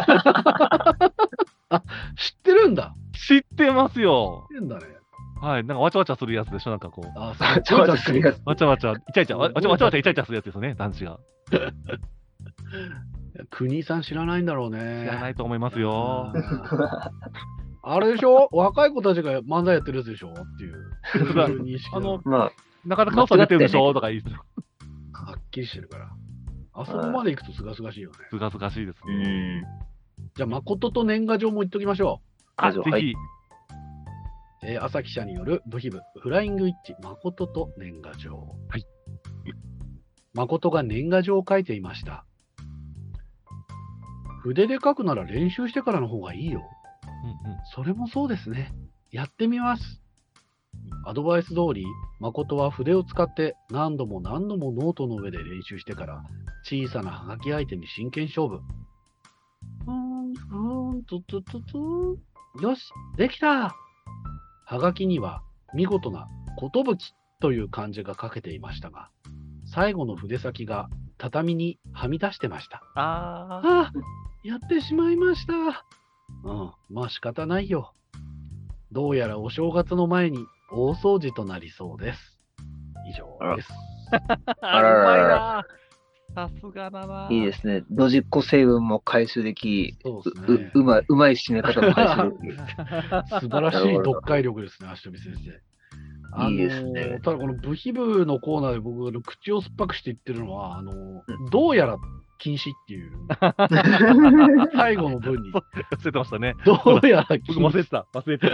知ってるんだ。 知ってますよ。 知ってんだね。 はい。なんかわちゃわちゃするやつでしょ、なんかこう。 あ、 ちょっとするやつ。 わちゃわちゃ、イチャイチャ、わちゃわちゃイチャイチャするやつですよね、男子が。 国井さん知らないんだろうね。 知らないと思いますよ。 あれでしょ、若い子たちが漫才やってるやつでしょっていう。そういう認識だまあ、 中田カオさん出てるでしょとか言いつつ、 はっきりしてるから。あそこまで行くとすがすがしいよね。 すがすがしいですうね。 ん。 じゃあ、誠と年賀状も言っときましょあ、ぜはいひ。 う。朝記者による部秘部、フライングイッチ、誠と年賀状。 はい。 誠が年賀状を書いていました。筆で書くなら練習してからの方がいいよ。 うんうんそれもそうですね。やってみます。アドバイス通り、誠は筆を使って何度も何度もノートの上で練習してから、小さなハガキ相手に真剣勝負。よし、できた。ハガキには見事な寿という漢字が書けていましたが、最後の筆先が畳にはみ出してました。 あああ、やってしまいました。まあ仕方ないよ。どうやらお正月の前に大掃除となりそうです。以上です。 あ、うまいな。さすがだな。 いいですね。ドジっ子成分も回収でき、 そうですね。 うまい締め方も回収でき。 素晴らしい読解力ですね、足飛先生。 いいですねただこの部秘部のコーナーで僕が口を酸っぱくして言ってるのは、どうやら禁止っていう、最後の文に、 忘れてましたね。 どうやら禁止。 僕も忘れてた。忘れて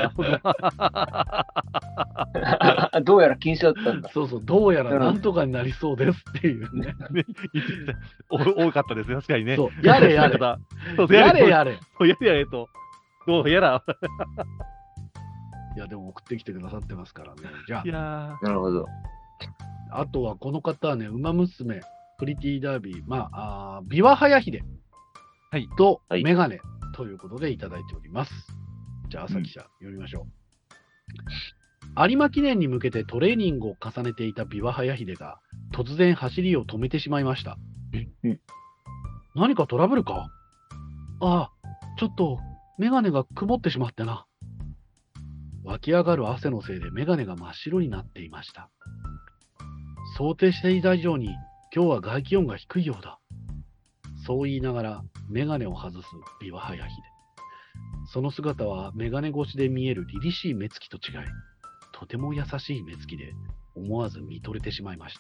た。 どうやら禁止だったんだ。 そうそう、どうやらなんとかになりそうですっていうね。 ね、多かったですね、確かにね。 そう、やれやれ。 そうやれやれ。 そうやれやれと。どうやら。 いや、でも送ってきてくださってますからね。じゃいやなるほど。 あとはこの方はね、ウマ娘、プリティダービー、琵琶早秀はいとはいメガネということでいただいております。じゃあ、朝記者、読みましょう。有馬記念に向けてトレーニングを重ねていた琵琶早秀が突然走りを止めてしまいました。何かトラブルか？ああ、ちょっとメガネが曇ってしまってな。湧き上がる汗のせいでメガネが真っ白になっていました。想定していた以上に今日は外気温が低いようだ。そう言いながらメガネを外す琵琶早秀。その姿はメガネ越しで見える凛々しい目つきと違い、とても優しい目つきで思わず見とれてしまいました。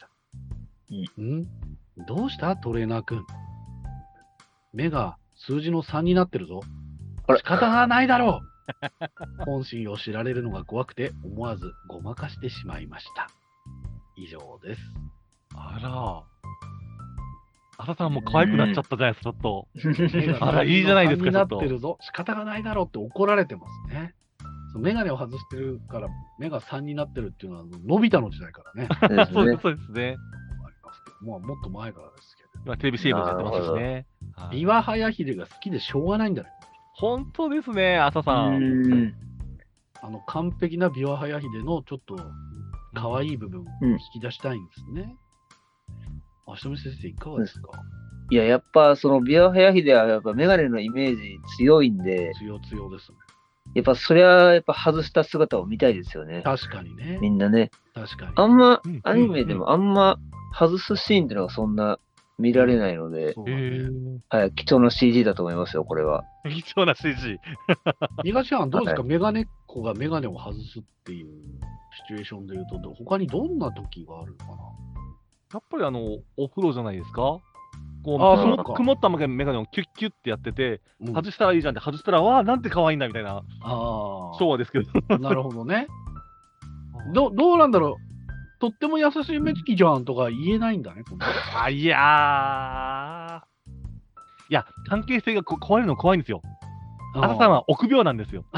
どうしたトレーナー君。目が数字の3になってるぞ。 あれ仕方がないだろう。本心を知られるのが怖くて思わずごまかしてしまいました。以上です。 あら。朝さんも可愛くなっちゃったじゃないですか、ちょっと。 目があらいいじゃないですか 3になっちょっとてるぞ。仕方がないだろうって怒られてますね。そうメガネを外してるから目が3になってるっていうのはのび太の時代からね。 そうです、そうですね。 ありますけど、もっと前からですけど。 今テレビ CM でやってますしね。はい琵琶早秀が好きでしょうがないんだね。 本当ですね、朝さん。 完璧な琵琶早秀のちょっと可愛い部分を引き出したいんですね。足富先生、いかがですか？ いや、やっぱその琵琶早秀はやっぱメガネのイメージ強いんで、 強ですね。 やっぱそりゃやっぱ外した姿を見たいですよね。 確かにね。 みんなね。 確かに。 あんま、アニメでもあんま外すシーンっていうのがそんな見られないので、はい、貴重な CG だと思いますよ、これは。 貴重な CG。 東さん、どうですか、メガネっ子がメガネを外すっていうシチュエーションでいうと、他にどんな時があるのかな？ やっぱりお風呂じゃないですか？こそうか曇ったメガネをキュッキュッってやってて、外したらいいじゃんって外したら、わあ、なんて可愛いんだみたいな、昭和ですけど。 なるほどね。どうなんだろう、とっても優しい目つきじゃんとか言えないんだね、 いや、関係性が壊れるの怖いんですよ。朝さんは臆病なんですよ。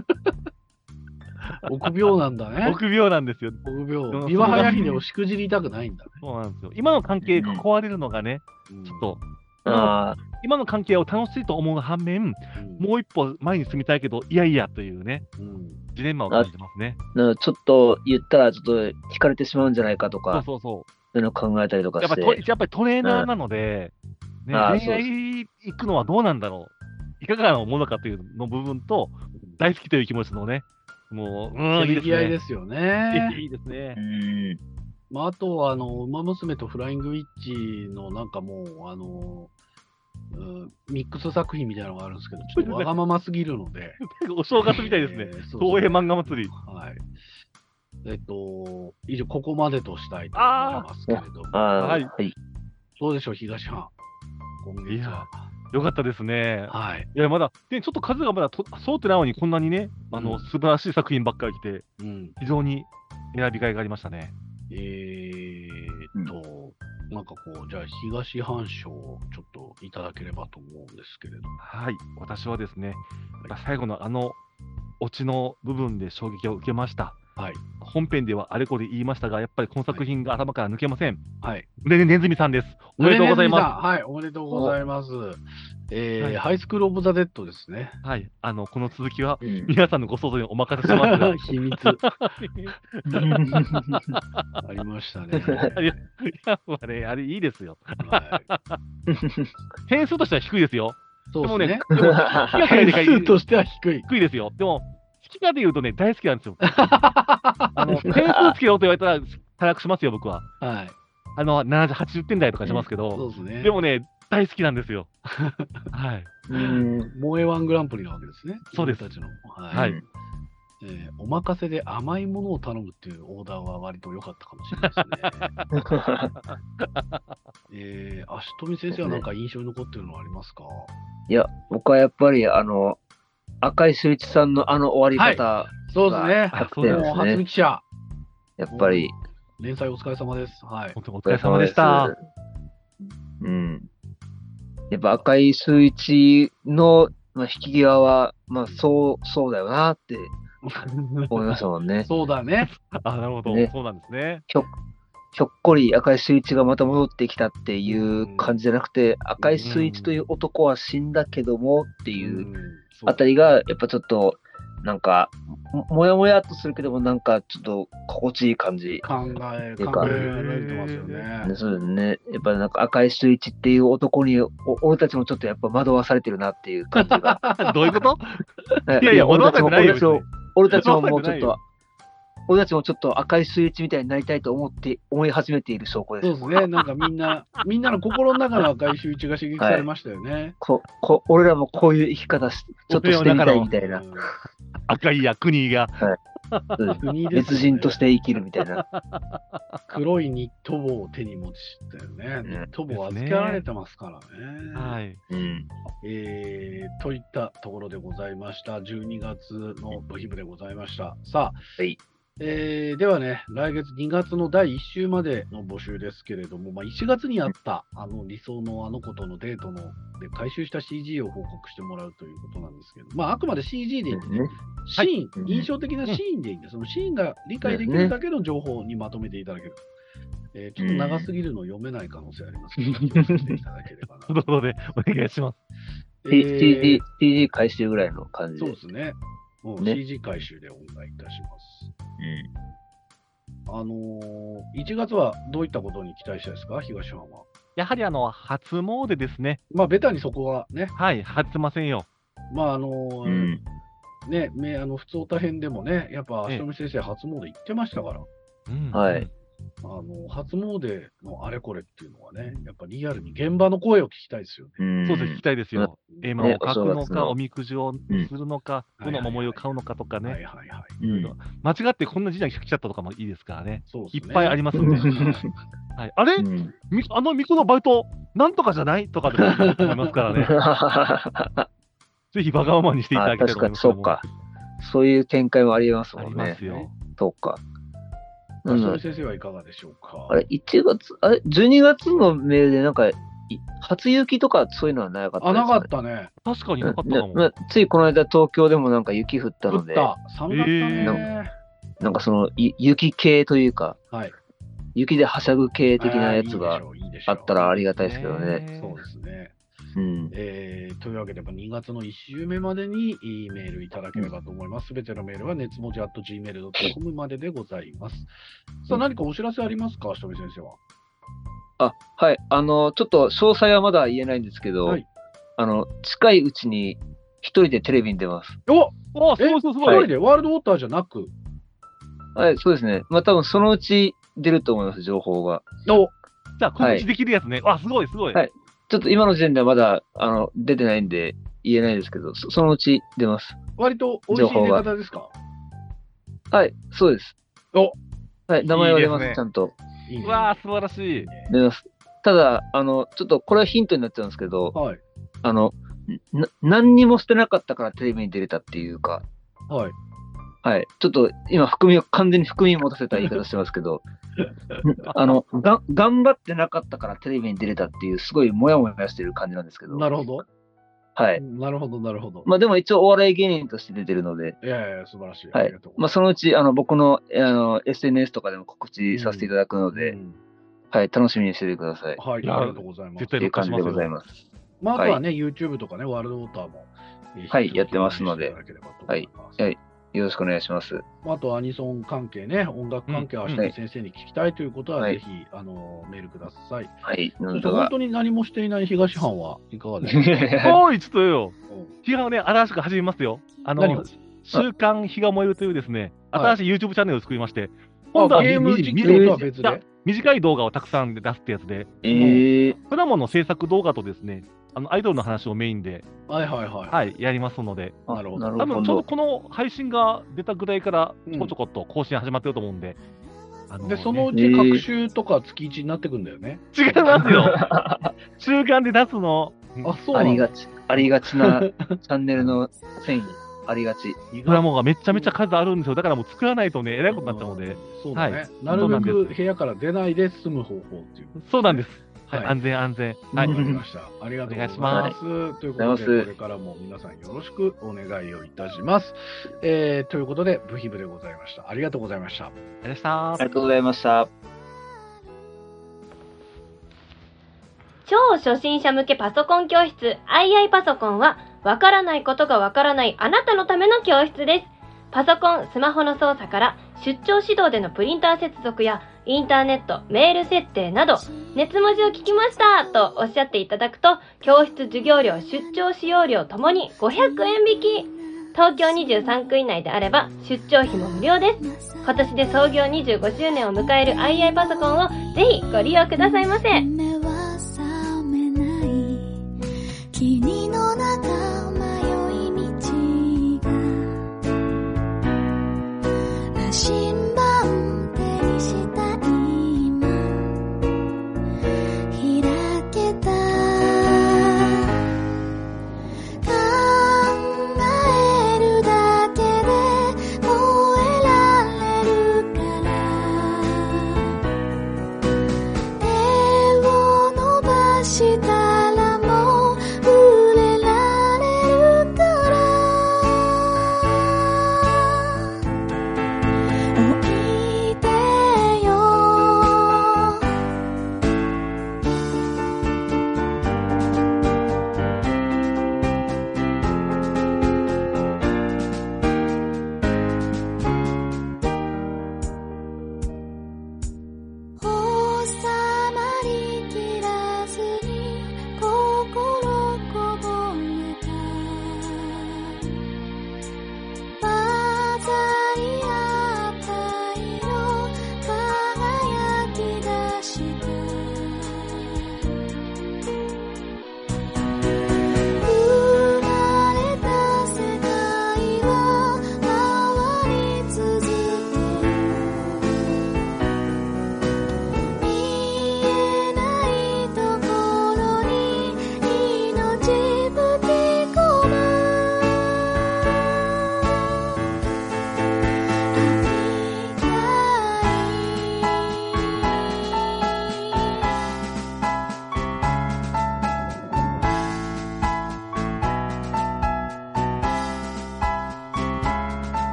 臆病なんだね。 臆病なんですよ。 臆病。琵琶早秀をしくじりたくないんだね。 そうなんですよ。今の関係が壊れるのがね、ちょっと、今の関係を楽しいと思う反面、もう一歩前に進みたいけど、いやいやというね、ジレンマを感じてますね。 ちょっと言ったら、ちょっと惹かれてしまうんじゃないかとか、 そういうのを考えたりとかして。 やっぱりトレーナーなので、恋愛行くのはどうなんだろう、いかがなものかというの部分と、大好きという気持ちのね、もう、 いいですね。ですよね。 いいですね。 あとは、ウマ娘とフライングウィッチのなんかもう、ミックス作品みたいなのがあるんですけど、ちょっとわがまますぎるので。 お正月みたいですね。東映漫画祭り。 はい。以上、ここまでとしたいと思いますけれども。 はい。 どうでしょう、東藩。今月は。 よかったですね。 はい。 いや、まだ、ちょっと数がまだ揃ってないのに、こんなにね、素晴らしい作品ばっかり来て、非常に選びがいがありましたね。 なんかじゃあ、東藩賞をちょっといただければと思うんですけれど。 はい。私はですね、最後のオチの部分で衝撃を受けました。はい。本編ではあれこれ言いましたが、やっぱりこの作品が頭から抜けません。はい。ねずみさんです。おめでとうございます。 はい、おめでとうございます。ハイスクール・オブ・ザ・デッドですね。 はい。この続きは、皆さんのご想像にお任せしますが。 秘密。ありましたね。 あれいいですよ。点数としては低いですよ。 そうですね。 点数としては低い。 低いですよ。でも、好きかで言うとね、大好きなんですよ。点数つけようと言われたら、早くしますよ、僕は。はい。70、80点台とかしますけど、そうですね。でもね、大好きなんですよ。はい。 萌えワングランプリなわけですね。 そうです。 はい。お任せで甘いものを頼むっていうオーダーは割と良かったかもしれないですね。足富先生は何か印象に残ってるのはありますか？ いや、僕はやっぱり赤井秀一さんの終わり方、 そうですね。初見記者。 やっぱり。 連載お疲れ様です。はい。 お疲れ様でした。 やっぱ赤井秀一の引き際は、そうだよなって思いましたもんね。 そうだね。 なるほど。そうなんですね。 ひょっこり赤井秀一がまた戻ってきたっていう感じじゃなくて、赤井秀一という男は死んだけどもっていうあたりが、やっぱちょっと、なんか、もやもやっとするけども、なんかちょっと心地いい感じ。 考えられてますよね。 そうですね。やっぱなんか赤井秀一っていう男に、俺たちもちょっとやっぱ惑わされてるなっていう感じが。 どういうこと？いやいや、惑わされてないよ。 俺たちももうちょっと、俺たちもちょっと赤い秀一みたいになりたいと思い始めている証拠です。 そうですね。なんかみんなの心の中の赤い秀一が刺激されましたよね。 俺らもこういう生き方ちょっとしてみたいみたいな。 赤いや国が。 別人として生きるみたいな。 黒いニット帽を手に持ちしたよね。ニット帽預けられてますからね。はい。といったところでございました。12月のブヒブでございました。さあ、ではね、来月2月の第1週までの募集ですけれども、1月にあった理想のあの子とのデートので回収した CG を報告してもらうということなんですけど、あくまで CG でいいんでね、シーン、印象的なシーンでいいんで、そのシーンが理解できるだけの情報にまとめていただける。ちょっと長すぎるの読めない可能性ありますので、気をつけていただければな。 ということで、お願いします。 CG 回収ぐらいの感じで。 そうですね。 ね CG 回収でお願いいたします。 うん。 1月はどういったことに期待したいですか、東藩は。 やはり初詣ですね。 まあ、ベタにそこはね、 はい、外せませんよ。 まあ、 うん。 ね、普通歌編でもね、やっぱ、足富先生、初詣行ってましたから、 うんはい。 初詣のあれこれっていうのはね、やっぱリアルに現場の声を聞きたいですよね。 うん。 そうです、聞きたいですよ。絵馬をね描くのか、 お正月のおみくじをするのか、どの桃を買うのかとかはいね。 はいはい。 うん。 間違ってこんな時代来ちゃったとかもいいですからね。 そうですね。 いっぱいありますんで。はい、あれ、 うんミコのバイト、なんとかじゃないとかでも思いますからね。ぜひバカママにしていただきたいと確かに、 思いますけども。 そうか。そういう展開もありますありもんね。 ますよ。 そうか。 足富先生はいかがでしょうか。 あれ、1月、あれ、12月のメールでなんか、初雪とかそういうのはなかったですなかったね。 確かになかったかも。 ついこの間東京でもなんか雪降ったので、 降った。寒かったね。 なんかその雪系というか、 はい。 雪ではしゃぐ系的なやつがいいでしょうあったらありがたいですけどね。 そうですね。 うん。 というわけで、2月の1週目までにメールいただければと思います。すべてのメールは熱文字 @gmail.com まででございます。さあ、何かお知らせありますか、足富先生は。 はい。ちょっと詳細はまだ言えないんですけど、 はい近いうちに一人でテレビに出ます。 おすごいすごいす一ごい。 人でワールドウォーターじゃなく、 はい、そうですね。まあ多分そのうち出ると思います、情報が。 おじゃあ、告知できるやつね。わ、すごいすごい。 はいちょっと今の時点ではまだ、出てないんで言えないですけど、そのうち出ます。 割と美味しい出方ですか？ はい、そうです。 おはい、名前は出ます、 いいですねちゃんと。 いいねうわー、素晴らしい。 出ます。ただ、ちょっとこれはヒントになっちゃうんですけど、 はい。 何にもしてなかったからテレビに出れたっていうか、 はい。 はい。ちょっと今、完全に含みを持たせた言い方してますけど、頑張ってなかったからテレビに出れたっていう、すごいモヤモヤしてる感じなんですけど、 なるほど。 はい。 なるほど、なるほど。 まあでも一応お笑い芸人として出てるので、 いやいや、素晴らしい。 はいありがとう。 まあそのうち、僕の、SNS とかでも告知させていただくので、 うんはい、楽しみにしててください。っはい、ありがとうございます。 絶対ていう感じでございす。 ます。 まあ、あとはね、YouTube とかね、ワールドウォーターも、 はいやってますのでいただければと思いますはいよろしくお願いします。 あとアニソン関係ね、音楽関係、 うん足立先生に聞きたいということは、 はいぜひ、メールください。 はい、 そして本当に何もしていない東藩はいかがですか？ おい、ちょっとよ。日がね、新しく始めますよ。 何を週刊日が燃えるというですね、 はい新しい YouTube チャンネルを作りまして、今度はゲーム実況とは別で。 短い動画をたくさん出すってやつで、プラモの制作動画とですね、アイドルの話をメインで、 はいはいはい。 はい、やりますので、 なるほど多分ちょうどこの配信が出たぐらいからちょこちょこっと更新始まってると思うんで、 で、そのうち各週とか月1になってくんだよね。 違いますよ。週刊で出すの。 あ、そうなんだ。 ありがちなチャンネルの繊維、ありがち。 プラモがめちゃめちゃ数あるんですよ。だからもう作らないとね、えらいことになっちゃうので。 そうだね。 はいなるべく部屋から出ないで済む方法っていう。 そうなんです。はい、 はい安全安全。はい。 わかりました。ありがとうございます。ということで、これからも皆さんよろしくお願いをいたします。ということで、ブヒブでございました。ありがとうございました。 ありがとうございましたありがとうございました。 超初心者向けパソコン教室 II パソコンは、わからないことがわからないあなたのための教室です。パソコン、スマホの操作から出張指導でのプリンター接続やインターネット、メール設定など、熱文字を聞きましたとおっしゃっていただくと、教室授業料、出張使用料ともに500円引き。東京23区以内であれば出張費も無料です。今年で創業25周年を迎える II パソコンをぜひご利用くださいませ。